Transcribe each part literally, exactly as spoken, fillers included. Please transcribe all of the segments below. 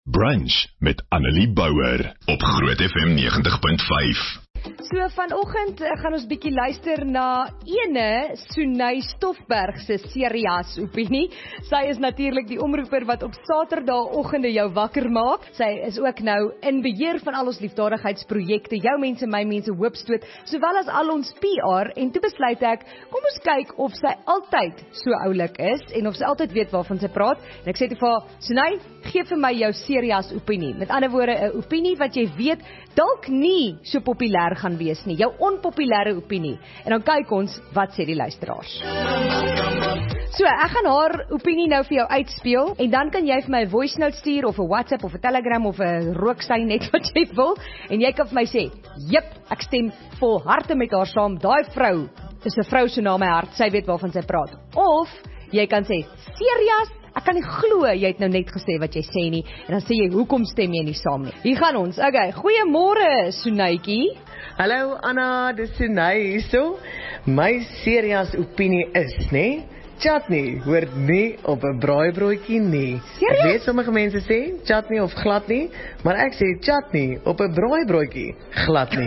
Brunch met Annelie Bouwer op Groot F M negentig punt vyf. So vanoggend gaan ons bietjie luister na ene Sunay Stoffberg se Serias opinie. Sy is natuurlik die omroeper wat op Saterdagoggende jou wakker maak. Sy is ook nou in beheer van al ons liefdadigheidsprojekte, jou mense, my mense, hoopstoot, sowel as al ons P R. En toe besluit ek, kom ons kyk of sy altyd so oulik is en of sy altyd weet waarvan sy praat. En ek sê toe vir haar, Sunay, gee vir my jou Serias opinie. Met ander woorde, 'n opinie wat jy weet dalk nie so populêr gaan wees nie, jou onpopulêre opinie. En dan kyk ons, wat sê die luisteraars. So, ek gaan haar opinie nou vir jou uitspeel, en dan kan jy vir my 'n voice note stuur, of 'n WhatsApp, of 'n Telegram, of 'n rooksein, net wat jy wil, en jy kan vir my sê, jip, ek stem vol harte met haar saam, daai vrou is 'n vrou so na my hart, sy weet waarvan sy praat. Of, jy kan sê, Serias, ek kan nie glo, jy het nou net gesê wat jy sê nie, en dan sê jy, hoekom stem jy nie saam nie? Hier gaan ons, okay, goeiemôre, Sunaytjie. Hallo Anna, dis Sunay hierso. My Serias opinie is, né? Chutney hoort nie op 'n braaibroodjie nie. Serious? Ek weet sommige mense sê chutney of glad nie, maar ek sê chutney op 'n braaibroodjie glad nie.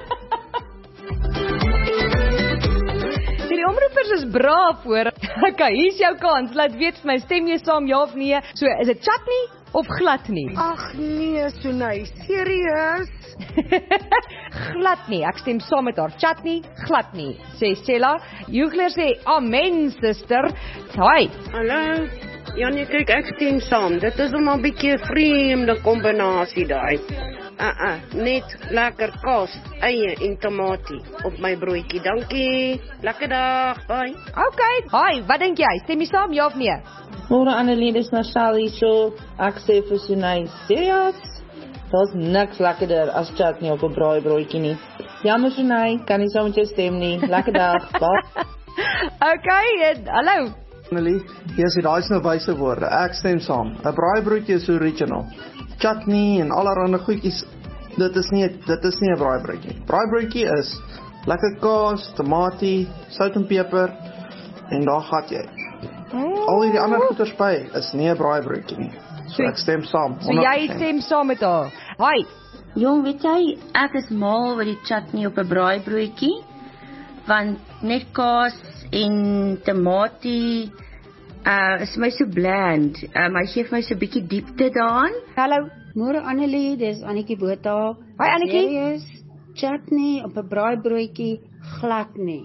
Die omroepers is braaf hoor. Okay, hier's jou kans. Laat weet vir my, stem jy saam ja of nee? So, is dit chutney of glad nie? Ag nee, Sunay, serieus? Glad nie, ek stem saam met haar. Chutney, glad nie, sê Stella. Joegler sê, amen, sister. Hi. Hallo. Ja nee, kyk, ek stem saam. Dit is nog 'n bietjie 'n vreemde kombinasie daai. Uh uh, net lekker kaas, eie en tamatie op my broodjie. Dankie. Lekker dag. Bye. Okay. Hi, wat dink jy? Stem jy saam ja of nee? Môre Annelie, dis Marcel hierso. Ek sê vir Sunay, Serias, daar's niks lekkerder as chutney op 'n braaibroodjie nie. Jammer Sunay, kan nie saam met jou stem nie. Lekker dag. Bye. Okay, en, hallo. Annelie, hier is daai nou wyse woorde. Ek stem saam. 'n Braaibroodjie is original. Chutney en allerlei goedjies, dit is nie dit is nie 'n braaibroodjie. Braaibroodjie is lekker kaas, tamatie, sout en peper en daar gat jy. Mm. Al hierdie ander goeders by is nie 'n braaibroodjie nie. So ek stem saam. So jy stem saam met haar. Hi. Jong, weet jy, ek is mal oor die chutney op 'n braaibroodjie, want net kaas en tamatie uh, is my so bland. Um, hy gee vir my so 'n bietjie diepte daaraan. Hallo. Môre Annelie, dis Annetjie Botha. Hi Annetjie. Serious, chutney op 'n braaibroodjie glad nie.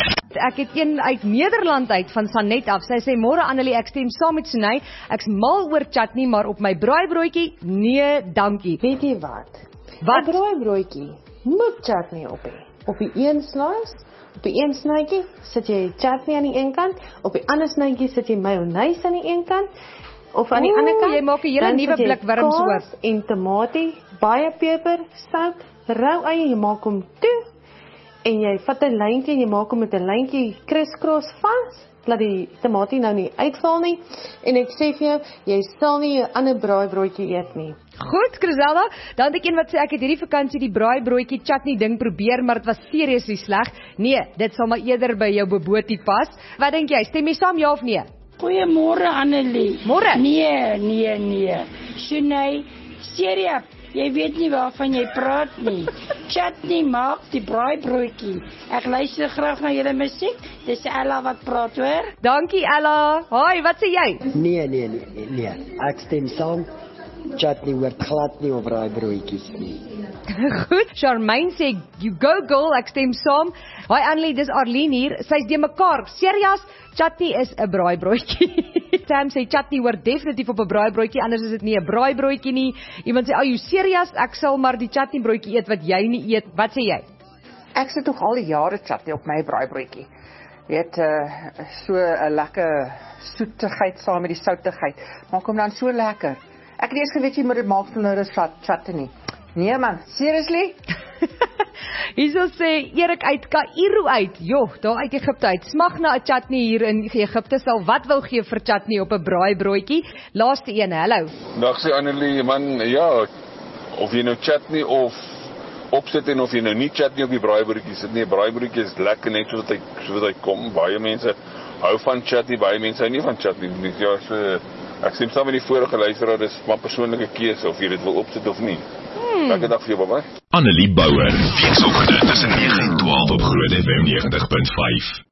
Ek het een uit Nederland uit, van Sanet af. Sy sê, môre Annelie, ek stem saam met Sunay. Ek's mal oor chutney, maar op my braaibroodjie, nee, dankie. Weet jy wat? Wat? 'n braaibroodjie moet chutney op hê. Op die een slice, op die een snytjie sit jy chutney aan die een kant, op die ander snytjie sit jy mayonnaise aan die een kant, of aan die Oeh, ander kant. jy maak 'n hele nuwe blik wurms oop. Kaas en tamatie, baie peper, sout, rou eie, jy maak hom toe. En jy vat 'n lyntjie en jy maak hom met 'n lyntjie kriskros vas, laat die tamatie nou nie uitval nie. En ek sê vir jou, jy sal nie 'n ander braaibroodjie eet nie. Goed, Griselda, dan het ek een wat sê, ek het hierdie vakansie die braaibroodjie chutney ding probeer, maar dit was seriously sleg. Nee, dit sal maar eerder by jou bobotie pas. Wat dink jy, stem jy saam ja of nee? Goeiemôre Annelie. Môre. Nee, nee, nee. Sunay, Serias, jy weet nie waarvan jy praat nie. Chutney maak die braaibroodjie. Ek luister graag na julle musiek. Dis Ella wat praat hoor. Dankie Ella. Hi, wat sê jy? Nee, nee, nee, nee, nee. Ek stem saam. Chutney word glad nie op braaibroodjies nie. Goed, Charmaine sê, you go girl, ek stem saam. Hi Annelie, dis Arlene hier. Sy's de mekaar. Serias, chutney is 'n braaibroodjie. Sam sê chutney hoort definitief op 'n braaibroodjie, anders is dit nie 'n braaibroodjie nie. Iemand sê, "Ag, you serious? Ek sal maar die chutney broodjie eet wat jy nie eet." Wat sê jy? Ek sit nog al die jare chutney op my braaibroodjie. Jy weet, uh, so 'n lekker soetigheid saam met die soutigheid. Maak hom dan so lekker. Ek het eers geweet jy moet dit maak van 'n chutney. Nee man, seriously? Hierso sê Erik uit Kaïro uit. Joh, daar uit Egipte uit. Smag na 'n chutney hier in Egipte sal wat wil gee vir chutney op 'n braaibroodjie. Laaste een, hallo. Dag sê Annelie, man, ja, of jy nou chutney of opsit en of jy nou nie chutney op die braaibroodjie sit nie. Braaibroodjie is lekker net soos hy soos hy kom. Baie mense hou van chutney, baie mense hou nie van chutney nie. Ja, so Ek stem saam met die vorige luisteraar, dis maar persoonlike keuse of jy dit wil opsit of nie. Hmm. Lekker dag vir jou, baba. Annelie Bouwer, weekoggend tussen nege en twaalf op Groot F M negentig punt vyf.